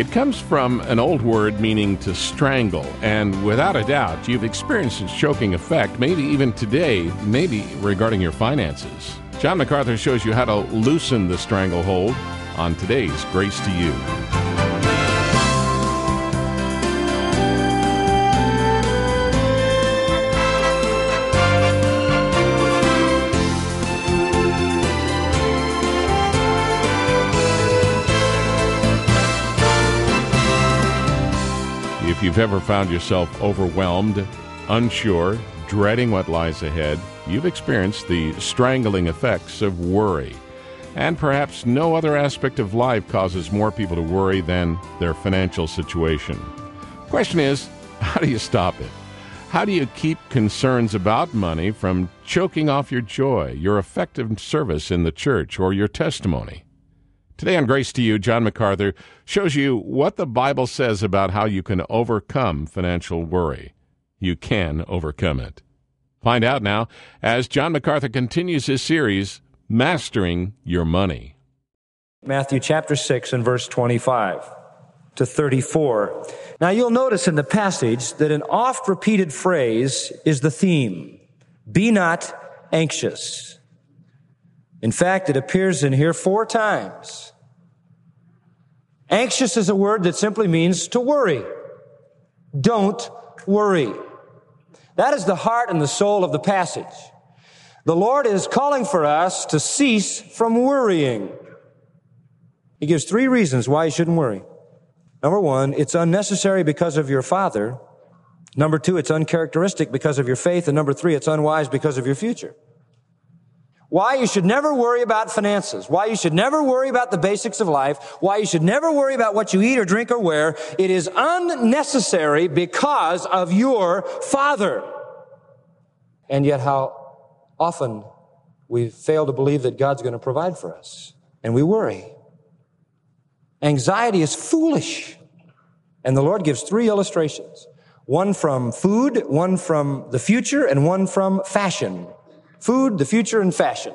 It comes from an old word meaning to strangle, and without a doubt, you've experienced its choking effect, maybe even today, maybe regarding your finances. John MacArthur shows you how to loosen the stranglehold on today's Grace to You. If you've ever found yourself overwhelmed, unsure, dreading what lies ahead, you've experienced the strangling effects of worry. And perhaps no other aspect of life causes more people to worry than their financial situation. The question is, how do you stop it? How do you keep concerns about money from choking off your joy, your effective service in the church, or your testimony? Today on Grace to You, John MacArthur shows you what the Bible says about how you can overcome financial worry. You can overcome it. Find out now as John MacArthur continues his series, Mastering Your Money. Matthew chapter 6 and verse 25 to 34. Now you'll notice in the passage that an oft-repeated phrase is the theme. Be not anxious. In fact, it appears in here 4 times. Anxious is a word that simply means to worry. Don't worry. That is the heart and the soul of the passage. The Lord is calling for us to cease from worrying. He gives 3 reasons why you shouldn't worry. Number 1, it's unnecessary because of your father. Number 2, it's uncharacteristic because of your faith. And number 3, it's unwise because of your future. Why you should never worry about finances, why you should never worry about the basics of life, why you should never worry about what you eat or drink or wear. It is unnecessary because of your Father. And yet how often we fail to believe that God's going to provide for us, and we worry. Anxiety is foolish. And the Lord gives 3 illustrations. One from food, one from the future, and one from fashion. Food, the future, and fashion.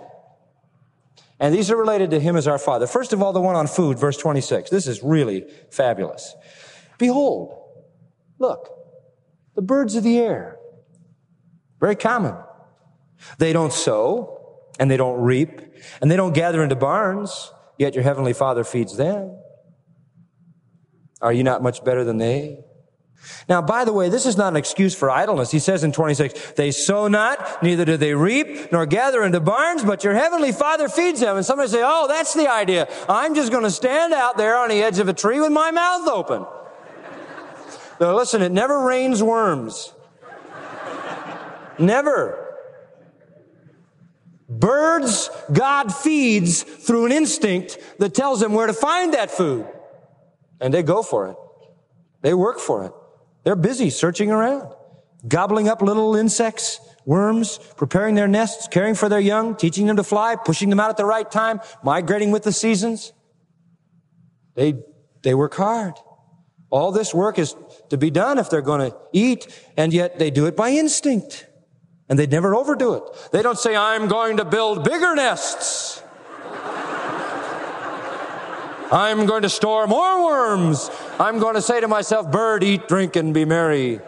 And these are related to Him as our Father. First of all, the one on food, verse 26. This is really fabulous. Behold, look, the birds of the air. Very common. They don't sow, and they don't reap, and they don't gather into barns, yet your heavenly Father feeds them. Are you not much better than they? Now, by the way, this is not an excuse for idleness. He says in 26, they sow not, neither do they reap, nor gather into barns, but your heavenly Father feeds them. And somebody say, oh, that's the idea. I'm just going to stand out there on the edge of a tree with my mouth open. Now, listen, it never rains worms. Never. Birds, God feeds through an instinct that tells them where to find that food. And they go for it. They work for it. They're busy searching around, gobbling up little insects, worms, preparing their nests, caring for their young, teaching them to fly, pushing them out at the right time, migrating with the seasons. They work hard. All this work is to be done if they're going to eat, and yet they do it by instinct. And they never overdo it. They don't say, I'm going to build bigger nests. I'm going to store more worms. I'm going to say to myself, bird, eat, drink, and be merry.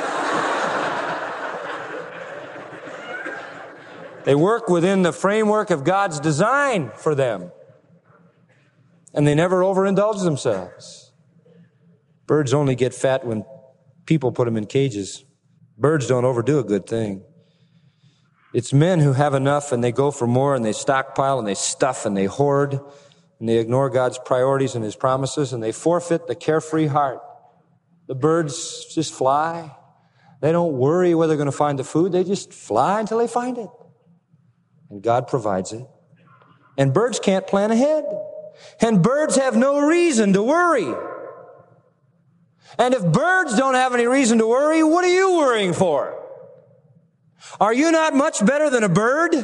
They work within the framework of God's design for them. And they never overindulge themselves. Birds only get fat when people put them in cages. Birds don't overdo a good thing. It's men who have enough and they go for more and they stockpile and they stuff and they hoard. And they ignore God's priorities and His promises, and they forfeit the carefree heart. The birds just fly. They don't worry where they're going to find the food. They just fly until they find it. And God provides it. And birds can't plan ahead. And birds have no reason to worry. And if birds don't have any reason to worry, what are you worrying for? Are you not much better than a bird?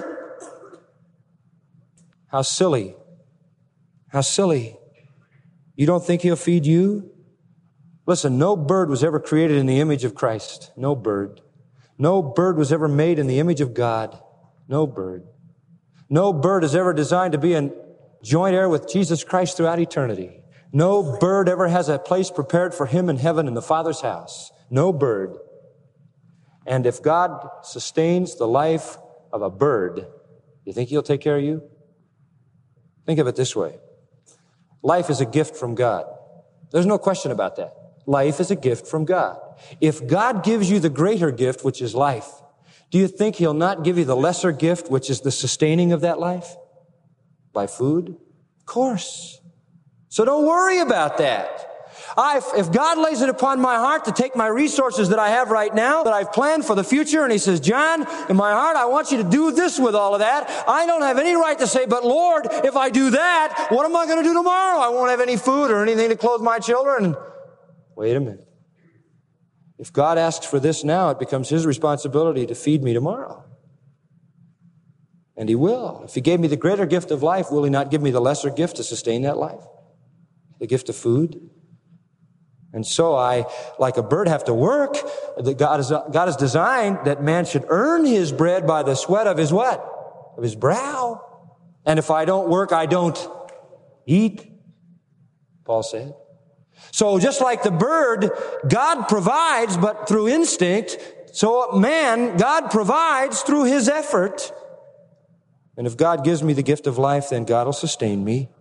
How silly. How silly. You don't think He'll feed you? Listen, no bird was ever created in the image of Christ. No bird. No bird was ever made in the image of God. No bird. No bird is ever designed to be in joint heir with Jesus Christ throughout eternity. No bird ever has a place prepared for him in heaven in the Father's house. No bird. And if God sustains the life of a bird, you think he'll take care of you? Think of it this way. Life is a gift from God. There's no question about that. Life is a gift from God. If God gives you the greater gift, which is life, do you think he'll not give you the lesser gift, which is the sustaining of that life? By food? Of course. So don't worry about that. If God lays it upon my heart to take my resources that I have right now, that I've planned for the future, and he says, John, in my heart, I want you to do this with all of that, I don't have any right to say, but Lord, if I do that, what am I going to do tomorrow? I won't have any food or anything to clothe my children. Wait a minute. If God asks for this now, it becomes his responsibility to feed me tomorrow. And he will. If he gave me the greater gift of life, will he not give me the lesser gift to sustain that life? The gift of food? And so I, like a bird, have to work. God has designed that man should earn his bread by the sweat of his what? Of his brow. And if I don't work, I don't eat, Paul said. So just like the bird, God provides, but through instinct. So man, God provides through his effort. And if God gives me the gift of life, then God will sustain me.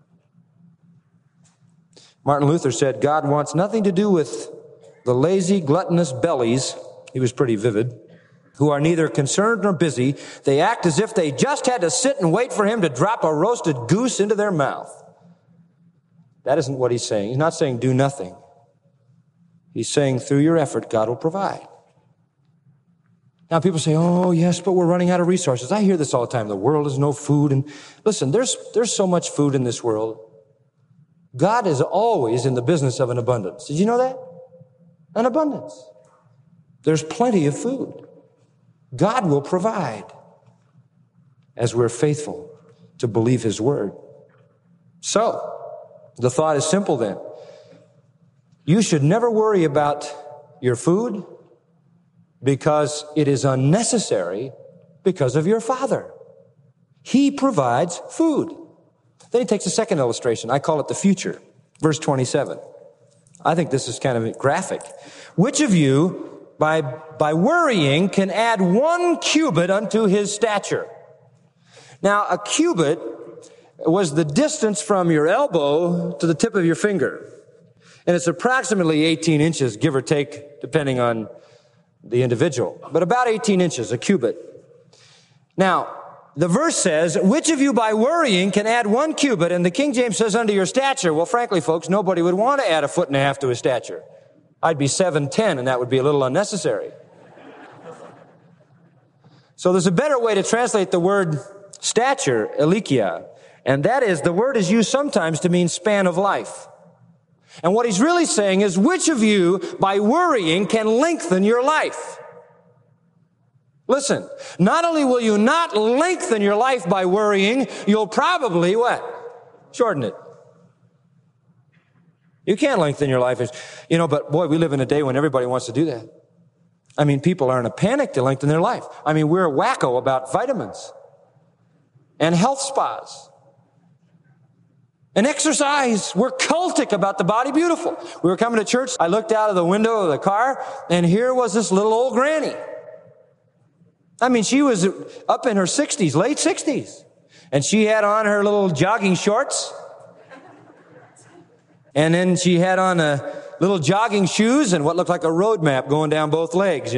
Martin Luther said, God wants nothing to do with the lazy, gluttonous bellies, he was pretty vivid, who are neither concerned nor busy. They act as if they just had to sit and wait for him to drop a roasted goose into their mouth. That isn't what he's saying. He's not saying do nothing. He's saying through your effort, God will provide. Now people say, oh yes, but we're running out of resources. I hear this all the time. The world has no food. And listen, there's so much food in this world. God is always in the business of an abundance. Did you know that? An abundance. There's plenty of food. God will provide as we're faithful to believe his word. So, the thought is simple then. You should never worry about your food because it is unnecessary because of your Father. He provides food. Then he takes a second illustration. I call it the future. Verse 27. I think this is kind of graphic. Which of you, by worrying, can add 1 cubit unto his stature? Now, a cubit was the distance from your elbow to the tip of your finger. And it's approximately 18 inches, give or take, depending on the individual. But about 18 inches, a cubit. Now, the verse says, which of you by worrying can add 1 cubit? And the King James says, unto your stature. Well, frankly, folks, nobody would want to add 1.5 feet to his stature. I'd be 7'10", and that would be a little unnecessary. So there's a better way to translate the word stature, elikia. And that is, the word is used sometimes to mean span of life. And what he's really saying is, which of you, by worrying, can lengthen your life? Listen, not only will you not lengthen your life by worrying, you'll probably, what? Shorten it. You can't lengthen your life. But boy, we live in a day when everybody wants to do that. I mean, people are in a panic to lengthen their life. I mean, we're wacko about vitamins and health spas and exercise. We're cultic about the body beautiful. We were coming to church. I looked out of the window of the car, and here was this little old granny. I mean, she was up in her 60s, late 60s. And she had on her little jogging shorts. And then she had on little jogging shoes and what looked like a road map going down both legs,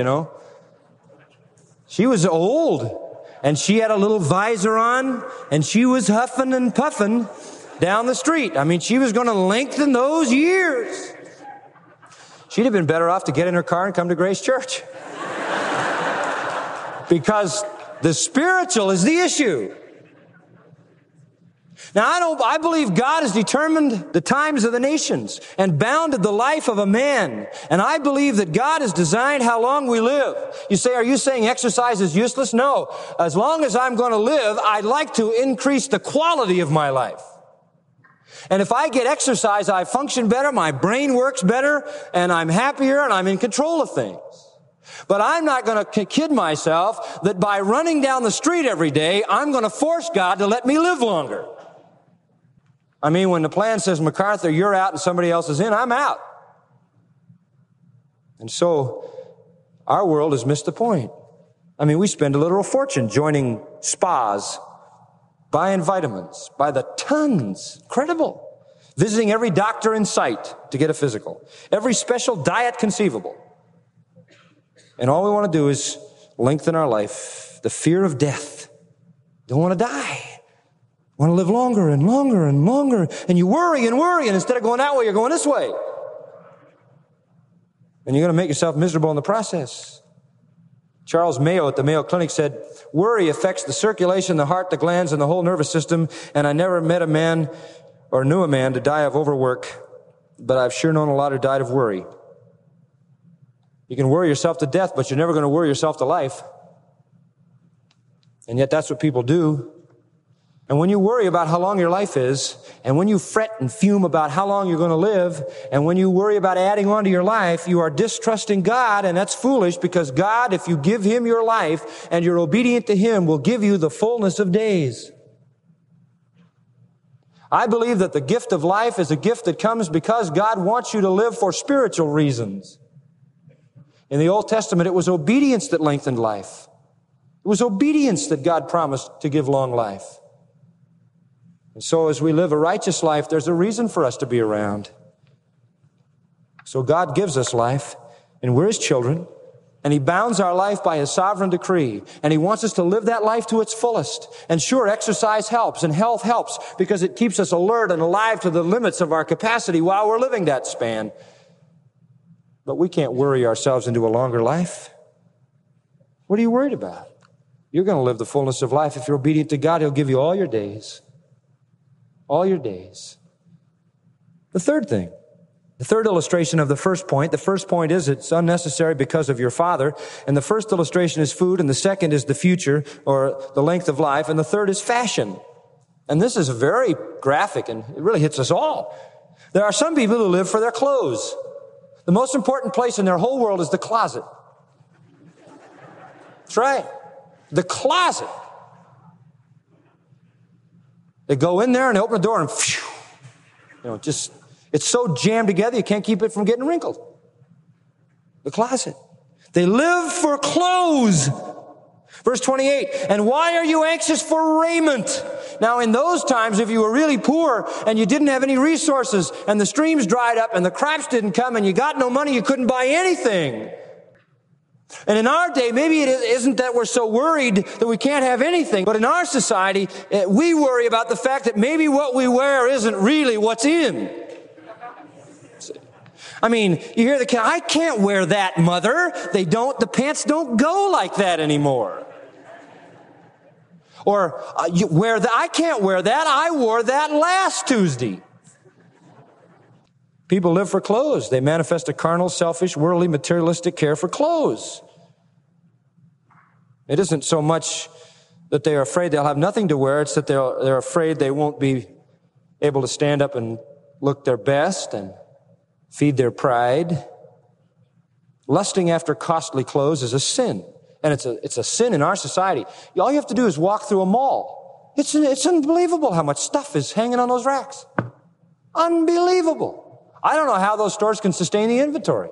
She was old. And she had a little visor on. And she was huffing and puffing down the street. I mean, she was going to lengthen those years. She'd have been better off to get in her car and come to Grace Church. Because the spiritual is the issue. Now, I believe God has determined the times of the nations and bounded the life of a man. And I believe that God has designed how long we live. You say, are you saying exercise is useless? No. As long as I'm going to live, I'd like to increase the quality of my life. And if I get exercise, I function better, my brain works better, and I'm happier, and I'm in control of things. But I'm not going to kid myself that by running down the street every day, I'm going to force God to let me live longer. I mean, when the plan says, MacArthur, you're out and somebody else is in, I'm out. And so our world has missed the point. I mean, we spend a literal fortune joining spas, buying vitamins by the tons. Incredible. Visiting every doctor in sight to get a physical. Every special diet conceivable. And all we want to do is lengthen our life. The fear of death. Don't want to die. Want to live longer and longer and longer. And you worry, and instead of going that way, you're going this way. And you're going to make yourself miserable in the process. Charles Mayo at the Mayo Clinic said, worry affects the circulation, the heart, the glands, and the whole nervous system. And I never met a man or knew a man to die of overwork, but I've sure known a lot who died of worry. You can worry yourself to death, but you're never going to worry yourself to life. And yet that's what people do. And when you worry about how long your life is, and when you fret and fume about how long you're going to live, and when you worry about adding on to your life, you are distrusting God, and that's foolish, because God, if you give Him your life and you're obedient to Him, will give you the fullness of days. I believe that the gift of life is a gift that comes because God wants you to live for spiritual reasons. In the Old Testament, it was obedience that lengthened life. It was obedience that God promised to give long life. And so as we live a righteous life, there's a reason for us to be around. So God gives us life, and we're His children, and He bounds our life by His sovereign decree, and He wants us to live that life to its fullest. And sure, exercise helps, and health helps, because it keeps us alert and alive to the limits of our capacity while we're living that span. But we can't worry ourselves into a longer life. What are you worried about? You're going to live the fullness of life. If you're obedient to God, He'll give you all your days. All your days. The third thing, the third illustration of the first point is it's unnecessary because of your father. And the first illustration is food, and the second is the future, or the length of life, and the third is fashion. And this is very graphic, and it really hits us all. There are some people who live for their clothes. The most important place in their whole world is the closet. That's right. The closet. They go in there and they open the door and phew, it's so jammed together you can't keep it from getting wrinkled. The closet. They live for clothes. Verse 28, and why are you anxious for raiment? Now in those times, if you were really poor and you didn't have any resources and the streams dried up and the crops didn't come and you got no money, you couldn't buy anything. And in our day, maybe it isn't that we're so worried that we can't have anything, but in our society, we worry about the fact that maybe what we wear isn't really what's in. I mean, you hear the kid, I can't wear that, mother. The pants don't go like that anymore. Or, I can't wear that. I wore that last Tuesday. People live for clothes. They manifest a carnal, selfish, worldly, materialistic care for clothes. It isn't so much that they are afraid they'll have nothing to wear. It's that they're afraid they won't be able to stand up and look their best and feed their pride. Lusting after costly clothes is a sin. And it's a sin in our society. All you have to do is walk through a mall. It's unbelievable how much stuff is hanging on those racks. Unbelievable. I don't know how those stores can sustain the inventory.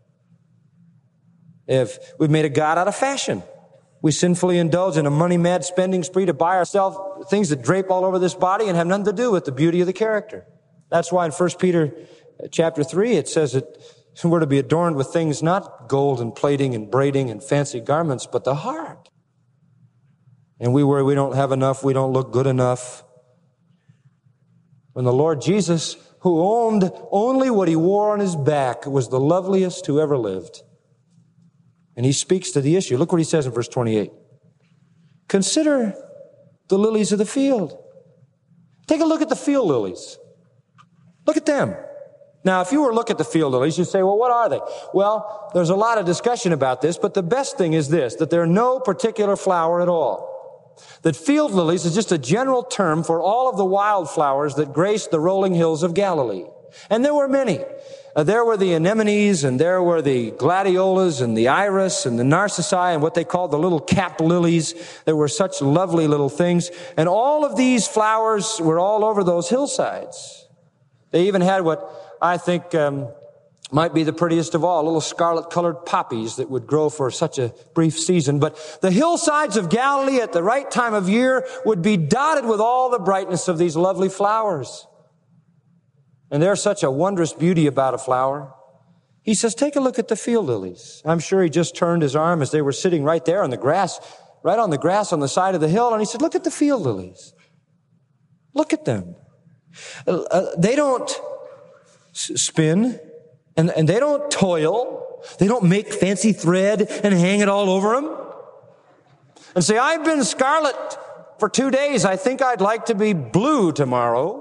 If we've made a god out of fashion, we sinfully indulge in a money-mad spending spree to buy ourselves things that drape all over this body and have nothing to do with the beauty of the character. That's why in 1 Peter chapter 3, it says that we're to be adorned with things not gold and plating and braiding and fancy garments, but the heart. And we worry we don't have enough, we don't look good enough. When the Lord Jesus, who owned only what He wore on His back, was the loveliest who ever lived. And He speaks to the issue. Look what He says in verse 28. Consider the lilies of the field. Take a look at the field lilies. Look at them. Now, if you were to look at the field lilies, you'd say, well, what are they? Well, there's a lot of discussion about this, but the best thing is this, that they're no particular flower at all. That field lilies is just a general term for all of the wildflowers that grace the rolling hills of Galilee. And there were many. There were the anemones, and there were the gladiolas, and the iris, and the narcissi, and what they called the little cap lilies. There were such lovely little things. And all of these flowers were all over those hillsides. They even had what I think might be the prettiest of all, little scarlet-colored poppies that would grow for such a brief season. But the hillsides of Galilee at the right time of year would be dotted with all the brightness of these lovely flowers. And there's such a wondrous beauty about a flower. He says, take a look at the field lilies. I'm sure he just turned his arm as they were sitting right there on the grass, right on the grass on the side of the hill. And he said, look at the field lilies. Look at them. They don't spin, and they don't toil. They don't make fancy thread and hang it all over them. And say, I've been scarlet for 2 days. I think I'd like to be blue tomorrow.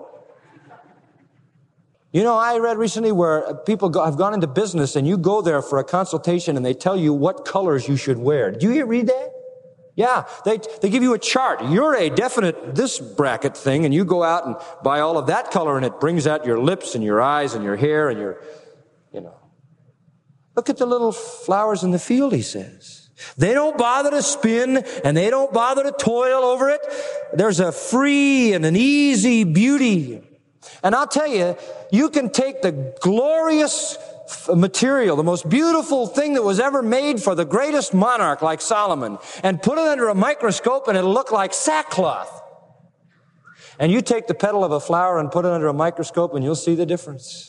You know, I read recently where people have gone into business and you go there for a consultation and they tell you what colors you should wear. Did you read that? Yeah, they give you a chart. You're a definite this bracket thing, and you go out and buy all of that color, and it brings out your lips and your eyes and your hair and your, Look at the little flowers in the field, he says. They don't bother to spin, and they don't bother to toil over it. There's a free and an easy beauty. And I'll tell you, you can take the glorious material, the most beautiful thing that was ever made for the greatest monarch like Solomon, and put it under a microscope and it'll look like sackcloth. And you take the petal of a flower and put it under a microscope and you'll see the difference.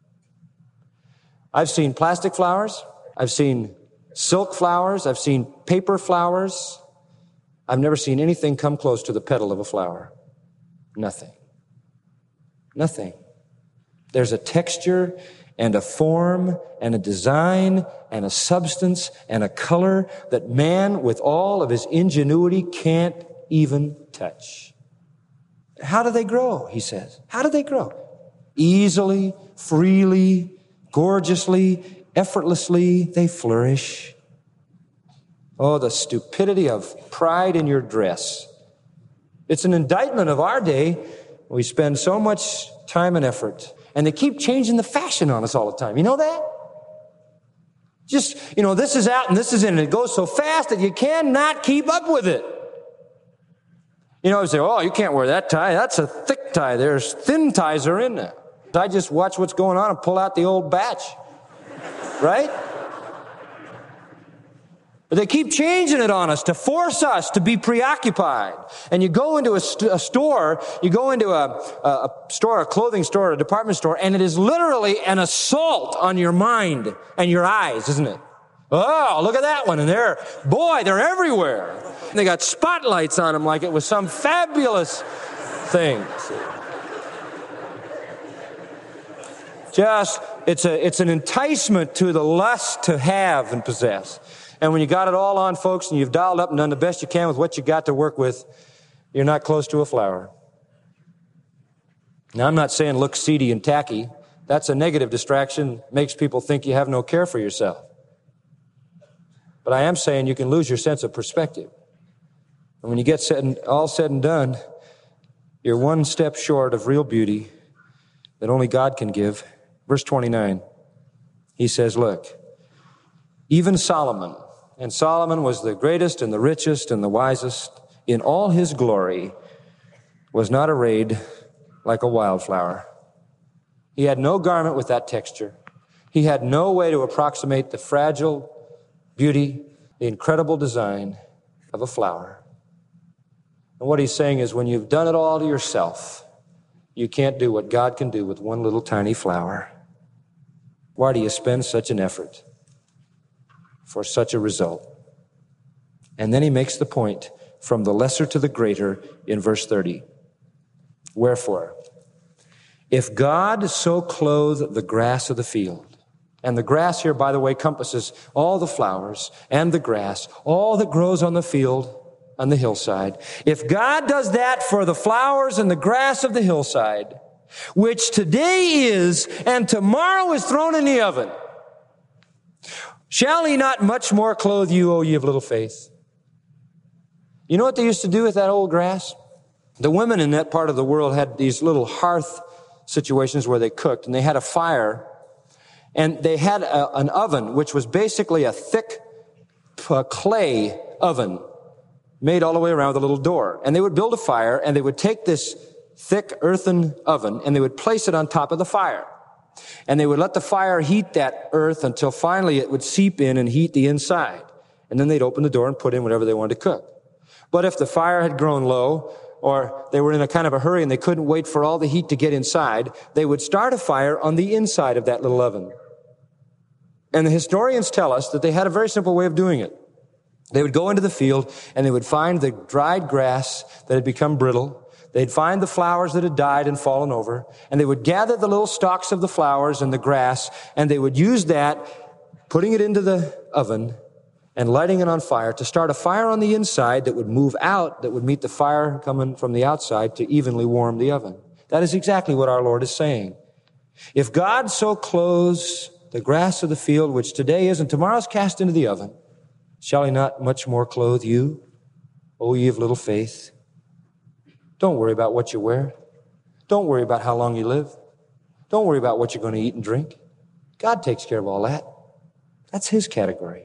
I've seen plastic flowers. I've seen silk flowers. I've seen paper flowers. I've never seen anything come close to the petal of a flower. Nothing. Nothing. There's a texture and a form and a design and a substance and a color that man, with all of his ingenuity, can't even touch. How do they grow, he says? How do they grow? Easily, freely, gorgeously, effortlessly, they flourish. Oh, the stupidity of pride in your dress. It's an indictment of our day. We spend so much time and effort, and they keep changing the fashion on us all the time. You know that? Just, this is out and this is in, and it goes so fast that you cannot keep up with it. You say, oh, you can't wear that tie. That's a thick tie. There's thin ties are in there. I just watch what's going on and pull out the old batch. Right? But they keep changing it on us to force us to be preoccupied. And you go into a store, you go into a store, a clothing store, a department store, and it is literally an assault on your mind and your eyes, isn't it? Oh, look at that one. And they're everywhere. And they got spotlights on them like it was some fabulous thing. It's an enticement to the lust to have and possess. And when you got it all on, folks, and you've dialed up and done the best you can with what you got to work with, you're not close to a flower. Now, I'm not saying look seedy and tacky. That's a negative distraction. Makes people think you have no care for yourself. But I am saying you can lose your sense of perspective. And when you get all said and done, you're one step short of real beauty that only God can give. Verse 29, he says, look, even Solomon, and Solomon was the greatest and the richest and the wisest in all his glory, was not arrayed like a wildflower. He had no garment with that texture. He had no way to approximate the fragile beauty, the incredible design of a flower. And what he's saying is when you've done it all to yourself, you can't do what God can do with one little tiny flower. Why do you spend such an effort for such a result? And then he makes the point from the lesser to the greater in verse 30. Wherefore, if God so clothe the grass of the field, and the grass here, by the way, compasses all the flowers and the grass, all that grows on the field, on the hillside. If God does that for the flowers and the grass of the hillside, which today is and tomorrow is thrown in the oven, shall he not much more clothe you, O ye of little faith? You know what they used to do with that old grass? The women in that part of the world had these little hearth situations where they cooked, and they had a fire, and they had an oven, which was basically a thick clay oven made all the way around with a little door. And they would build a fire, and they would take this thick earthen oven, and they would place it on top of the fire. And they would let the fire heat that earth until finally it would seep in and heat the inside. And then they'd open the door and put in whatever they wanted to cook. But if the fire had grown low, or they were in a kind of a hurry and they couldn't wait for all the heat to get inside, they would start a fire on the inside of that little oven. And the historians tell us that they had a very simple way of doing it. They would go into the field and they would find the dried grass that had become brittle. They'd find the flowers that had died and fallen over, and they would gather the little stalks of the flowers and the grass, and they would use that, putting it into the oven and lighting it on fire to start a fire on the inside that would move out, that would meet the fire coming from the outside to evenly warm the oven. That is exactly what our Lord is saying. If God so clothes the grass of the field, which today is and tomorrow is cast into the oven, shall he not much more clothe you, O ye of little faith? Don't worry about what you wear. Don't worry about how long you live. Don't worry about what you're going to eat and drink. God takes care of all that. That's his category.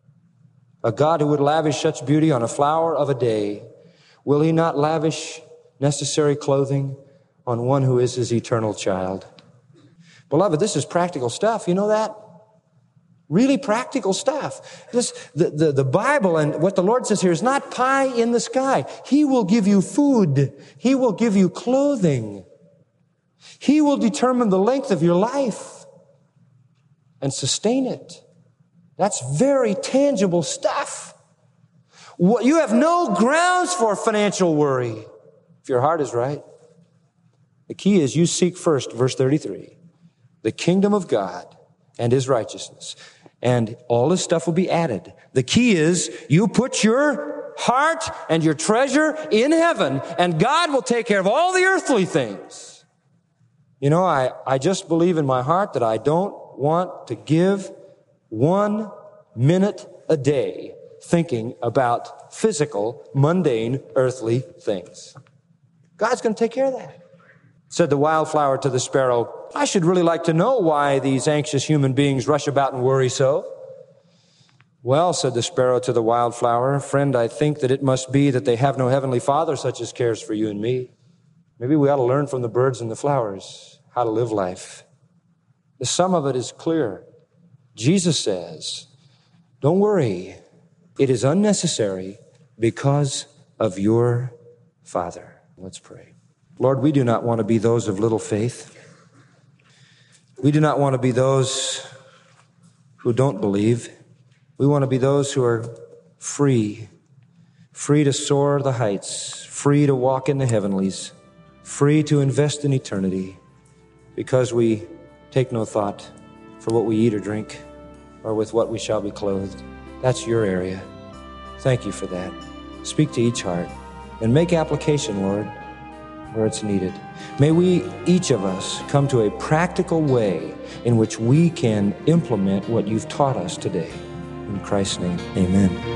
A God who would lavish such beauty on a flower of a day, will he not lavish necessary clothing on one who is his eternal child? Beloved, this is practical stuff. You know that? Really practical stuff. The Bible and what the Lord says here is not pie in the sky. He will give you food. He will give you clothing. He will determine the length of your life and sustain it. That's very tangible stuff. You have no grounds for financial worry if your heart is right. The key is you seek first, verse 33, the kingdom of God and his righteousness, and all this stuff will be added. The key is you put your heart and your treasure in heaven, and God will take care of all the earthly things. You know, I just believe in my heart that I don't want to give 1 minute a day thinking about physical, mundane, earthly things. God's going to take care of that. Said the wildflower to the sparrow, I should really like to know why these anxious human beings rush about and worry so. Well, said the sparrow to the wildflower, friend, I think that it must be that they have no heavenly Father such as cares for you and me. Maybe we ought to learn from the birds and the flowers how to live life. The sum of it is clear. Jesus says, don't worry. It is unnecessary because of your Father. Let's pray. Lord, we do not want to be those of little faith. We do not want to be those who don't believe. We want to be those who are free to soar the heights, free to walk in the heavenlies, free to invest in eternity, because we take no thought for what we eat or drink or with what we shall be clothed. That's your area. Thank you for that. Speak to each heart and make application, Lord, where it's needed. May we, each of us, come to a practical way in which we can implement what you've taught us today. In Christ's name, amen.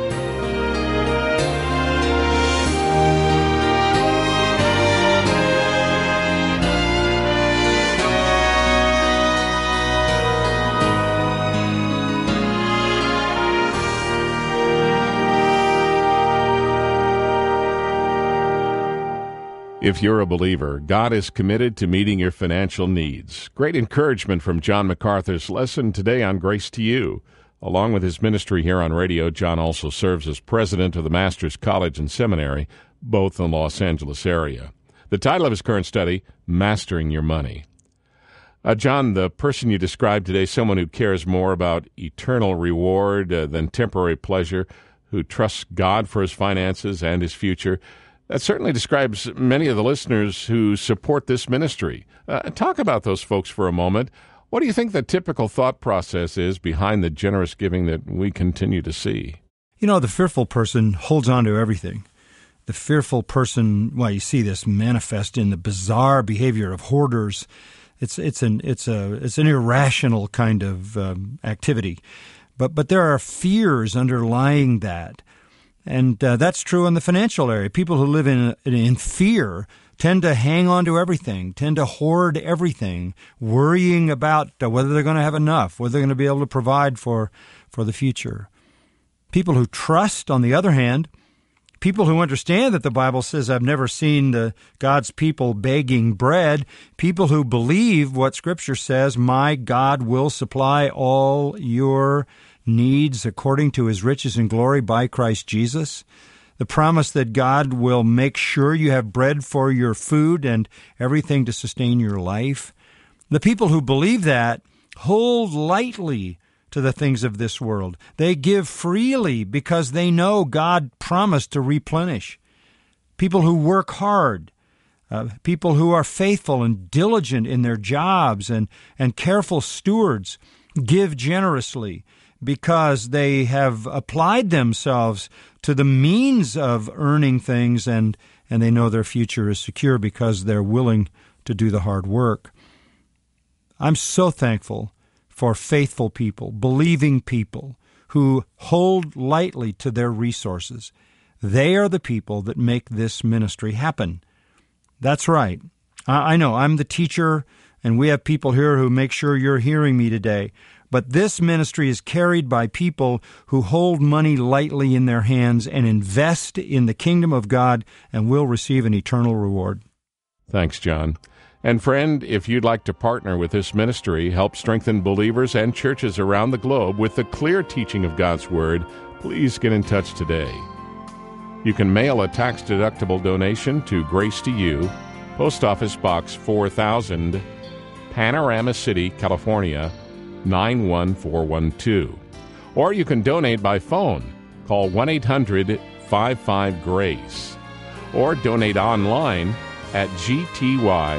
If you're a believer, God is committed to meeting your financial needs. Great encouragement from John MacArthur's lesson today on Grace to You. Along with his ministry here on radio, John also serves as president of the Master's College and Seminary, both in the Los Angeles area. The title of his current study, Mastering Your Money. John, the person you described today, someone who cares more about eternal reward than temporary pleasure, who trusts God for his finances and his future, that certainly describes many of the listeners who support this ministry. Talk about those folks for a moment. What do you think the typical thought process is behind the generous giving that we continue to see? You know, the fearful person holds on to everything. The fearful person, well, you see this manifest in the bizarre behavior of hoarders. It's an irrational kind of activity. But there are fears underlying that. And that's true in the financial area. People who live in fear tend to hang on to everything, tend to hoard everything, worrying about whether they're going to have enough, whether they're going to be able to provide for the future. People who trust, on the other hand, people who understand that the Bible says, I've never seen God's people begging bread, people who believe what Scripture says, my God will supply all your needs according to his riches and glory by Christ Jesus. The promise that God will make sure you have bread for your food and everything to sustain your life. The people who believe that hold lightly to the things of this world. They give freely because they know God promised to replenish. People who work hard, people who are faithful and diligent in their jobs and careful stewards, give generously because they have applied themselves to the means of earning things, and they know their future is secure because they're willing to do the hard work. I'm so thankful for faithful people, believing people who hold lightly to their resources. They are the people that make this ministry happen. That's right. I know I'm the teacher, and we have people here who make sure you're hearing me today. But this ministry is carried by people who hold money lightly in their hands and invest in the kingdom of God and will receive an eternal reward. Thanks, John. And friend, if you'd like to partner with this ministry, help strengthen believers and churches around the globe with the clear teaching of God's Word, please get in touch today. You can mail a tax-deductible donation to Grace to You, Post Office Box 4000, Panorama City, California, 91412. Or you can donate by phone. Call 1-800-55-GRACE. Or donate online at gty.org.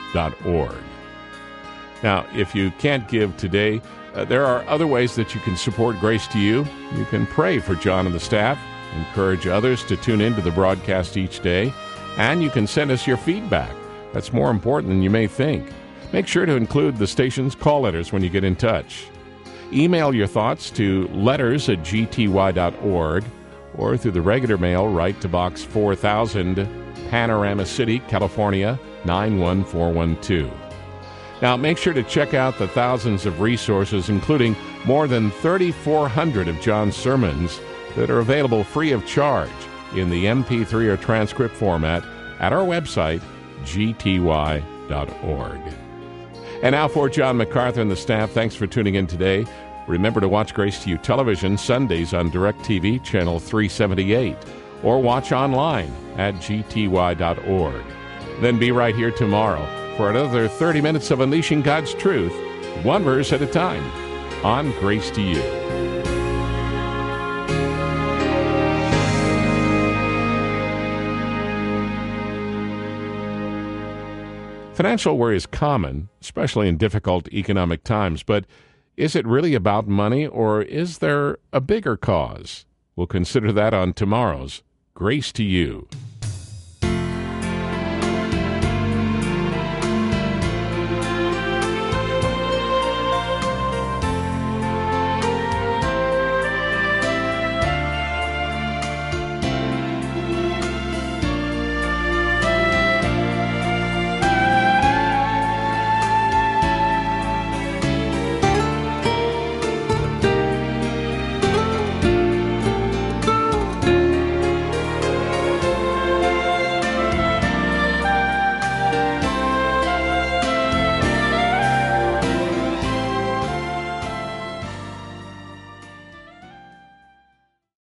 Now, if you can't give today, there are other ways that you can support Grace to You. You can pray for John and the staff, encourage others to tune into the broadcast each day, and you can send us your feedback. That's more important than you may think. Make sure to include the station's call letters when you get in touch. Email your thoughts to letters@gty.org, or through the regular mail, write to Box 4000, Panorama City, California, 91412. Now, make sure to check out the thousands of resources, including more than 3,400 of John's sermons that are available free of charge in the MP3 or transcript format at our website, gty.org. And now for John MacArthur and the staff, thanks for tuning in today. Remember to watch Grace to You television Sundays on DirecTV, channel 378, or watch online at gty.org. Then be right here tomorrow for another 30 minutes of unleashing God's truth, one verse at a time, on Grace to You. Financial worry is common, especially in difficult economic times, but is it really about money, or is there a bigger cause? We'll consider that on tomorrow's Grace to You.